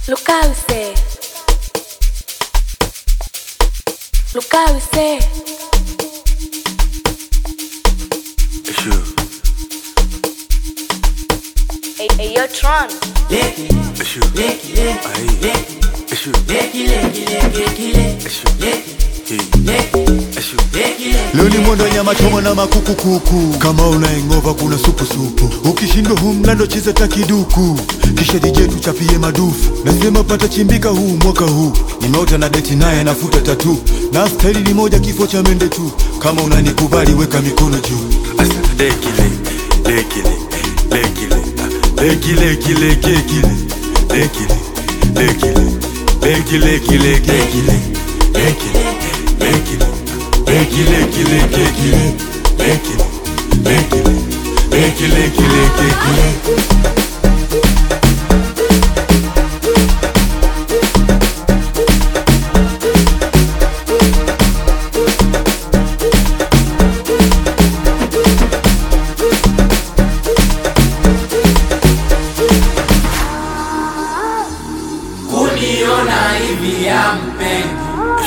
Look how we say. Look how we say. It's you. Hey, yo, Tron. It's you. Aye. It's you. It's you. Leo ni mwendo nyama choma na makuku kuku. Kama unaengova kuna supu supu. Ukishindwa mlando cheza takiduku. Kisha DJ tuchapie madufu. Nasema pata chimbika huu mwaka huu. Nimeota na deti naye nafuta tatu. Na staili ni moja kifo cha mende tu. Kama unanikubali weka mikono juu. Asa lekile. Lekile. Lekile. Lekile. Lekile. Lekile. Lekile. Lekile. Lekile. Lekile. Lekile. Lekile. Lekile, lekile, lekile, lekile, lekile, lekile, lekile, lekile. Kuniona hivi ya mpendi,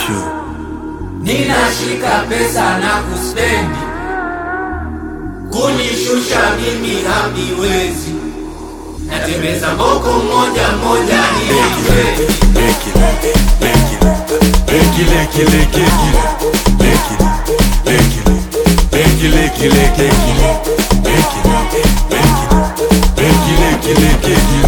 ninashika pesa na kuspendi. Kunishusha mimi hamniwezi, natembeza mboko moja moja niwezi. Lekile, lekile, lekile, lekile, lekile, lekile, lekile, lekile, lekile, lekile, lekile, lekile, lekile, lekile, lekile.